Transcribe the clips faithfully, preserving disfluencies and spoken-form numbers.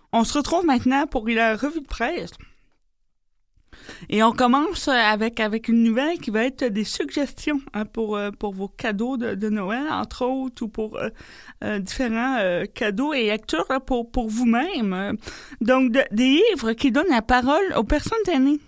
On se retrouve maintenant pour la revue de presse. Et on commence avec, avec une nouvelle qui va être des suggestions hein, pour, pour vos cadeaux de, de Noël, entre autres, ou pour euh, euh, différents euh, cadeaux et lectures là, pour, pour vous-même. Donc, de, des livres qui donnent la parole aux personnes aînées.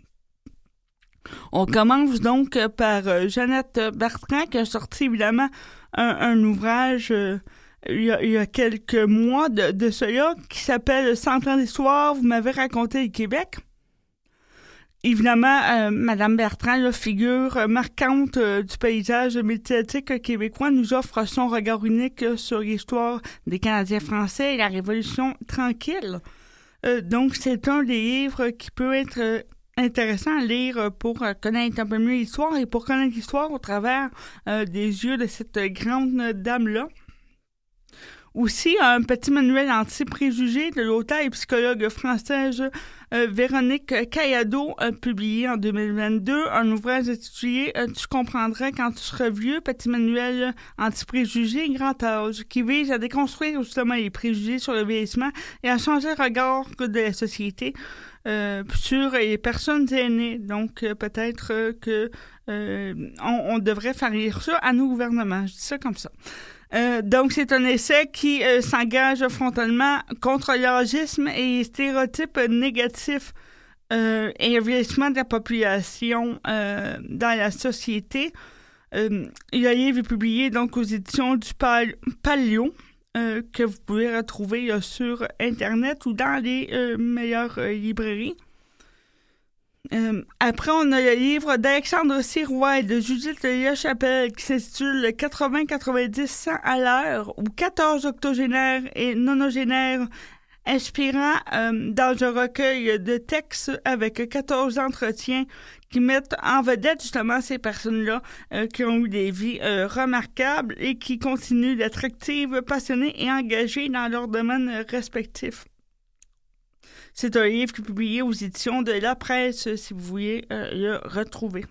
On commence donc par euh, Jeannette Bertrand, qui a sorti évidemment un, un ouvrage euh, il, y a, il y a quelques mois de, de cela, qui s'appelle « Cent ans d'histoire, vous m'avez raconté le Québec ». Évidemment, euh, Madame Bertrand, la figure marquante euh, du paysage médiatique québécois, nous offre son regard unique sur l'histoire des Canadiens français et la Révolution tranquille. Euh, donc, c'est un des livres qui peut être euh, intéressant à lire pour euh, connaître un peu mieux l'histoire et pour connaître l'histoire au travers euh, des yeux de cette grande dame-là. Aussi, un petit manuel anti-préjugés de l'auteure et psychologue française euh, Véronique Cayado, euh, publié en deux mille vingt-deux, un ouvrage intitulé euh, « Tu comprendrais quand tu seras vieux », petit manuel anti-préjugés grand âge, qui vise à déconstruire justement les préjugés sur le vieillissement et à changer le regard de la société euh, sur les personnes aînées. Donc, euh, peut-être euh, que euh, on, on devrait faire lire ça à nos gouvernements. Je dis ça comme ça. Euh, donc, c'est un essai qui euh, s'engage frontalement contre l'âgisme et les stéréotypes négatifs euh, et le vieillissement de la population euh, dans la société. Euh, le livre est publié donc aux éditions du Pal- Palio, euh, que vous pouvez retrouver euh, sur Internet ou dans les euh, meilleures euh, librairies. Euh, après, on a le livre d'Alexandre Sirois et de Judith Lachapelle qui s'intitule « quatre-vingts quatre-vingt-dix cent à l'heure » où quatorze octogénaires et nonogénaires inspirants euh, dans un recueil de textes avec quatorze entretiens qui mettent en vedette justement ces personnes-là euh, qui ont eu des vies euh, remarquables et qui continuent d'être actives, passionnées et engagées dans leurs domaines respectifs. C'est un livre qui est publié aux éditions de La Presse, si vous voulez euh, le retrouver.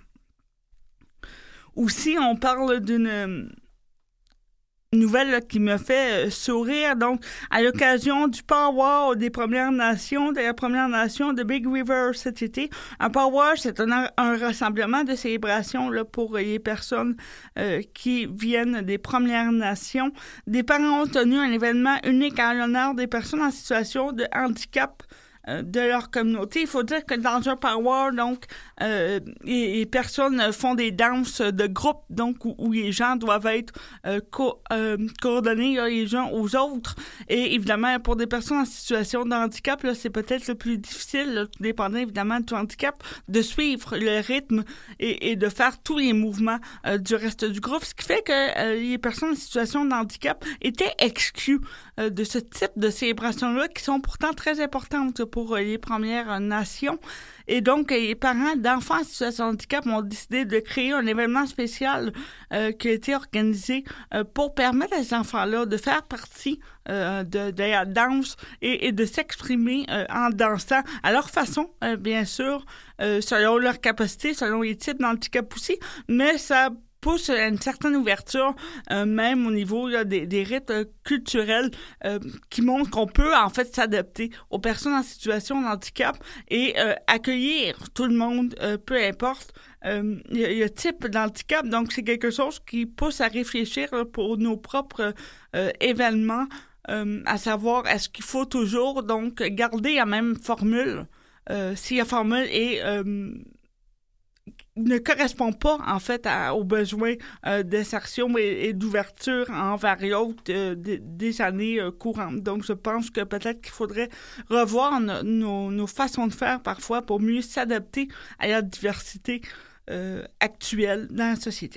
Aussi, on parle d'une euh, nouvelle là, qui me fait euh, sourire. Donc, à l'occasion du powwow des Premières Nations, de la Première Nation de Big River cet été, un powwow, c'est un, un rassemblement de célébration là, pour les personnes euh, qui viennent des Premières Nations. Des parents ont tenu un événement unique en l'honneur des personnes en situation de handicap de leur communauté. Il faut dire que dans un powwow, donc, euh, les, les personnes font des danses de groupe, donc, où, où les gens doivent être euh, co- euh, coordonnés, là, les uns aux autres. Et évidemment, pour des personnes en situation de handicap, là, c'est peut-être le plus difficile, là, tout dépendant évidemment du handicap, de suivre le rythme et, et de faire tous les mouvements euh, du reste du groupe, ce qui fait que euh, les personnes en situation de handicap étaient exclues euh, de ce type de célébrations-là, qui sont pourtant très importantes pour les Premières Nations. Et donc, les parents d'enfants en situation de handicap ont décidé de créer un événement spécial euh, qui a été organisé euh, pour permettre à ces enfants-là de faire partie euh, de, de la danse et, et de s'exprimer euh, en dansant à leur façon, euh, bien sûr, euh, selon leur capacité, selon les types d'handicap aussi, mais ça pousse à une certaine ouverture, euh, même au niveau là, des, des rites euh, culturels euh, qui montrent qu'on peut en fait s'adapter aux personnes en situation de handicap et euh, accueillir tout le monde, euh, peu importe euh, le, le type d'handicap. Donc, c'est quelque chose qui pousse à réfléchir là, pour nos propres euh, événements, euh, à savoir, est-ce qu'il faut toujours donc garder la même formule euh, si la formule est euh, ne correspond pas, en fait, à, aux besoins euh, d'insertion et, et d'ouverture envers l'autre euh, des, des années euh, courantes. Donc, je pense que peut-être qu'il faudrait revoir no, nos, nos façons de faire parfois pour mieux s'adapter à la diversité euh, actuelle dans la société.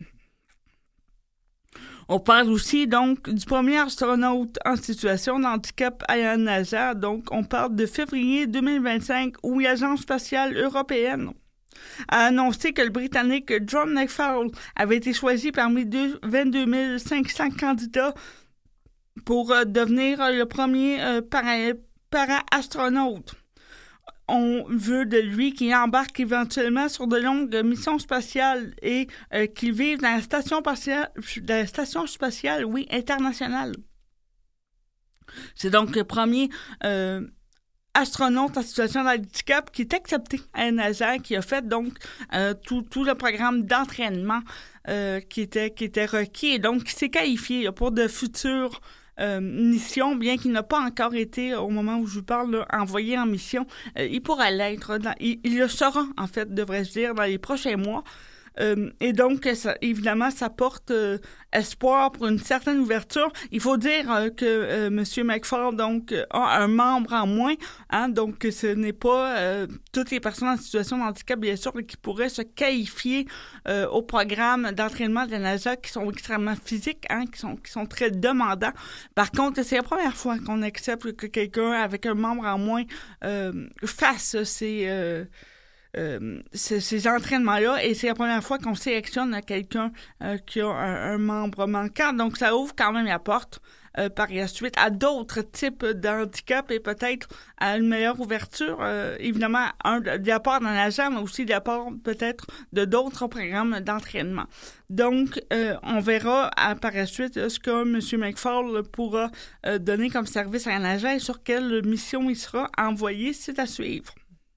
On parle aussi, donc, du premier astronaute en situation de handicap à la NASA. Donc, on parle de février deux mille vingt-cinq où l'Agence spatiale européenne a annoncé que le Britannique John McFall avait été choisi parmi vingt-deux mille cinq cents candidats pour euh, devenir euh, le premier euh, para- para-astronaute. On veut de lui qu'il embarque éventuellement sur de longues missions spatiales et euh, qu'il vive dans la station spatiale, dans la station spatiale, oui, internationale. C'est donc le premier euh, astronaute en situation de handicap qui est accepté à la NASA, qui a fait donc euh, tout, tout le programme d'entraînement euh, qui, était, qui était requis et donc qui s'est qualifié là, pour de futures euh, missions, bien qu'il n'a pas encore été, au moment où je vous parle, là, envoyé en mission. Euh, il pourra l'être, dans, il, il le sera en fait, devrais-je dire, dans les prochains mois. Euh, et donc, ça, évidemment, ça porte euh, espoir pour une certaine ouverture. Il faut dire euh, que euh, M. McFall donc, a un membre en moins. Hein, donc, ce n'est pas euh, toutes les personnes en situation de handicap, bien sûr, qui pourraient se qualifier euh, au programme d'entraînement de la NASA qui sont extrêmement physiques, hein, qui sont, qui sont très demandants. Par contre, c'est la première fois qu'on accepte que quelqu'un avec un membre en moins euh, fasse ces... Euh, Euh, ces, ces entraînements-là, et c'est la première fois qu'on sélectionne quelqu'un euh, qui a un, un membre manquant. Donc, ça ouvre quand même la porte euh, par la suite à d'autres types d'handicap et peut-être à une meilleure ouverture. Euh, évidemment, un de, de la part de la NASA, mais aussi de la part peut-être de d'autres programmes d'entraînement. Donc, euh, on verra à, par la suite ce que M. McFall pourra euh, donner comme service à la NASA et sur quelle mission il sera envoyé. C'est à suivre.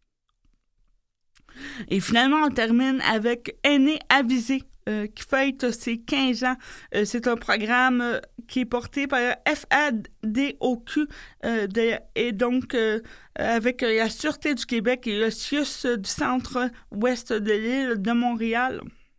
Et finalement, on termine avec Aîné Avisé, euh, qui fête ses quinze ans. Euh, c'est un programme euh, qui est porté par F A D O Q euh, de, et donc euh, avec la Sûreté du Québec et le C I U S du centre-ouest de l'île de Montréal.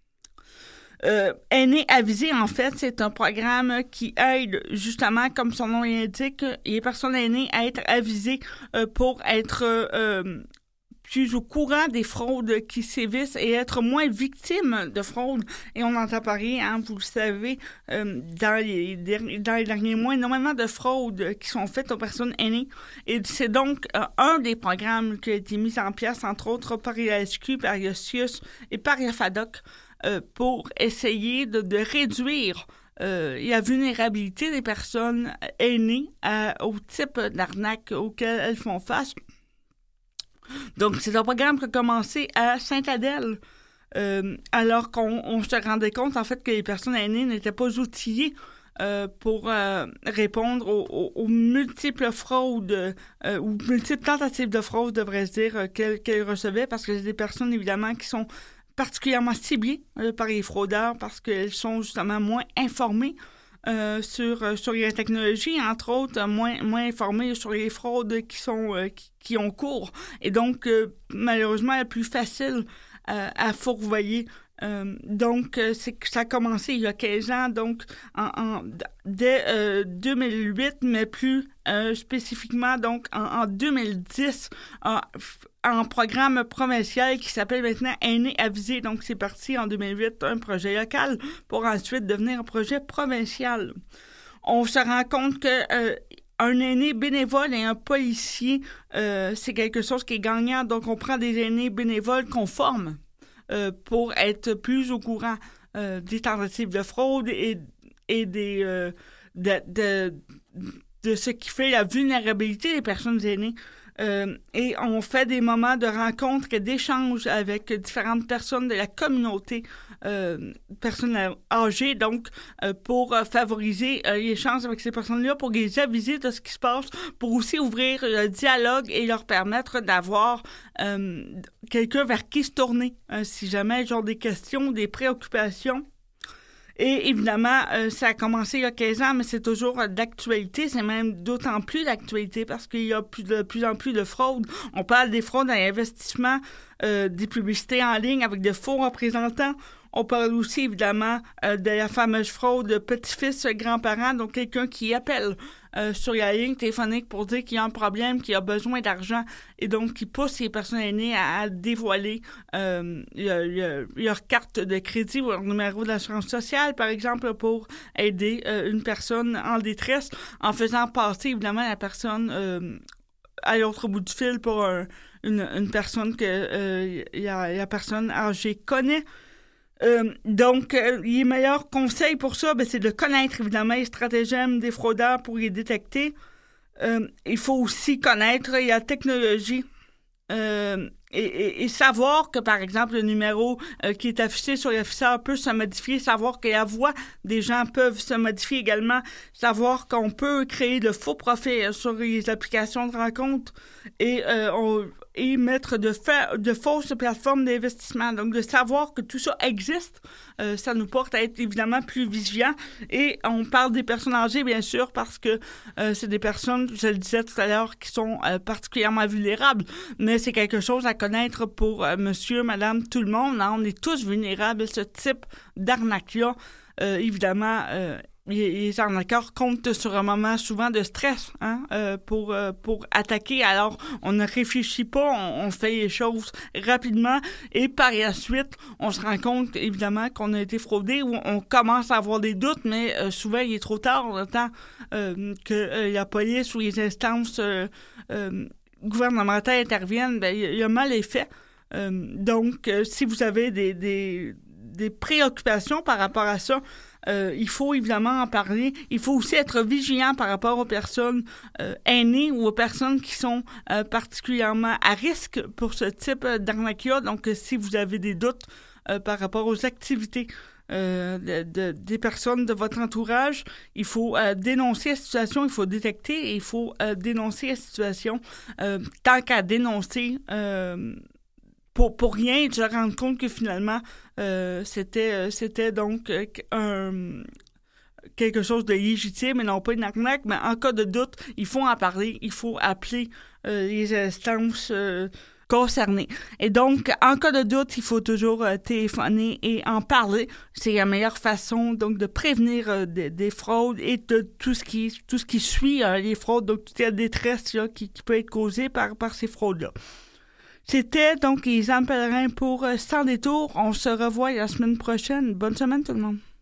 Euh, Aîné Avisé, en fait, c'est un programme qui aide, justement, comme son nom l'indique, les personnes aînées à être avisées euh, pour être... Euh, plus au courant des fraudes qui sévissent et être moins victime de fraudes. Et on entend parler, hein, vous le savez, euh, dans, les derniers, dans les derniers mois, énormément de fraudes qui sont faites aux personnes aînées. Et c'est donc euh, un des programmes qui a été mis en place, entre autres, par la S Q, par le C I U S et par la F A D O C, euh, pour essayer de, de réduire Euh, la vulnérabilité des personnes aînées à, au type d'arnaque auquel elles font face. Donc, c'est un programme qui a commencé à Sainte-Adèle, euh, alors qu'on on se rendait compte, en fait, que les personnes aînées n'étaient pas outillées euh, pour euh, répondre aux, aux, aux multiples fraudes, euh, ou multiples tentatives de fraude, devrais-je dire, euh, qu'elles, qu'elles recevaient, parce que c'est des personnes, évidemment, qui sont particulièrement ciblées euh, par les fraudeurs, parce qu'elles sont justement moins informées Euh, sur, euh, sur les technologies, entre autres, euh, moins, moins informés sur les fraudes qui sont euh, qui, qui ont cours. Et donc, euh, malheureusement, elle est plus facile euh, à fourvoyer. Euh, donc, euh, c'est que ça a commencé il y a quinze ans, donc en, en, dès euh, deux mille huit, mais plus euh, spécifiquement donc en, en deux mille dix, en, en programme provincial qui s'appelle maintenant Aîné Avisé. Donc, c'est parti en deux mille huit, un projet local pour ensuite devenir un projet provincial. On se rend compte que euh, un aîné bénévole et un policier, euh, c'est quelque chose qui est gagnant. Donc, on prend des aînés bénévoles qu'on forme euh, pour être plus au courant euh, des tentatives de fraude et, et des, euh, de, de, de ce qui fait la vulnérabilité des personnes aînées. Euh, et on fait des moments de rencontre et d'échange avec différentes personnes de la communauté, euh, personnes âgées, donc euh, pour euh, favoriser euh, l'échange avec ces personnes-là, pour les aviser de ce qui se passe, pour aussi ouvrir le dialogue et leur permettre d'avoir euh, quelqu'un vers qui se tourner, euh, si jamais ils ont des questions, des préoccupations. Et évidemment, euh, ça a commencé il y a quinze ans, mais c'est toujours euh, d'actualité. C'est même d'autant plus d'actualité parce qu'il y a plus de plus en plus de fraudes. On parle des fraudes à l'investissement, euh, des publicités en ligne avec de faux représentants. On parle aussi, évidemment, euh, de la fameuse fraude petit-fils, grand-parent, donc quelqu'un qui appelle euh, sur la ligne téléphonique pour dire qu'il y a un problème, qu'il a besoin d'argent, et donc qui pousse les personnes aînées à, à dévoiler euh, le, le, leur carte de crédit ou leur numéro d'assurance sociale, par exemple, pour aider euh, une personne en détresse, en faisant passer, évidemment, la personne euh, à l'autre bout du fil pour un, une, une personne que euh, la, la personne âgée connaît. Euh, donc, euh, les meilleurs conseils pour ça, ben, c'est de connaître, évidemment, les stratagèmes des fraudeurs pour les détecter. Euh, il faut aussi connaître la technologie euh, et, et, et savoir que, par exemple, le numéro euh, qui est affiché sur l'afficheur peut se modifier, savoir que la voix des gens peuvent se modifier également, savoir qu'on peut créer de faux profils sur les applications de rencontres et, euh, on, et mettre de, fa- de fausses plateformes d'investissement. Donc, de savoir que tout ça existe, euh, ça nous porte à être évidemment plus vigilants. Et on parle des personnes âgées, bien sûr, parce que euh, c'est des personnes, je le disais tout à l'heure, qui sont euh, particulièrement vulnérables, mais c'est quelque chose à connaître pour euh, monsieur, madame, tout le monde. Hein? On est tous vulnérables à ce type d'arnaque-là. Euh, évidemment, euh, les, les arnaqueurs comptent sur un moment souvent de stress hein, euh, pour, euh, pour attaquer. Alors, on ne réfléchit pas, on, on fait les choses rapidement et par la suite, on se rend compte évidemment qu'on a été fraudé ou on commence à avoir des doutes, mais euh, souvent, il est trop tard, le temps euh, que euh, la police ou les instances euh, euh, gouvernementales interviennent, ben, il y a mal est fait. Euh, donc, euh, si vous avez des, des, des préoccupations par rapport à ça, Euh, il faut évidemment en parler. Il faut aussi être vigilant par rapport aux personnes euh, aînées ou aux personnes qui sont euh, particulièrement à risque pour ce type d'arnaque-là. Donc, euh, si vous avez des doutes euh, par rapport aux activités euh, de, de, des personnes de votre entourage, il faut euh, dénoncer la situation, il faut détecter et il faut euh, dénoncer la situation. Euh, tant qu'à dénoncer... Euh, Pour, pour rien, de se rendre compte que finalement, euh, c'était, c'était donc euh, un, quelque chose de légitime et non pas une arnaque, mais en cas de doute, il faut en parler, il faut appeler euh, les instances euh, concernées. Et donc, en cas de doute, il faut toujours euh, téléphoner et en parler. C'est la meilleure façon donc de prévenir euh, des, des fraudes et de tout ce qui, tout ce qui suit euh, les fraudes, donc toute la détresse là, qui, qui peut être causée par, par ces fraudes-là. C'était donc les âmes pèlerins pour euh, Sans détour. On se revoit la semaine prochaine. Bonne semaine tout le monde.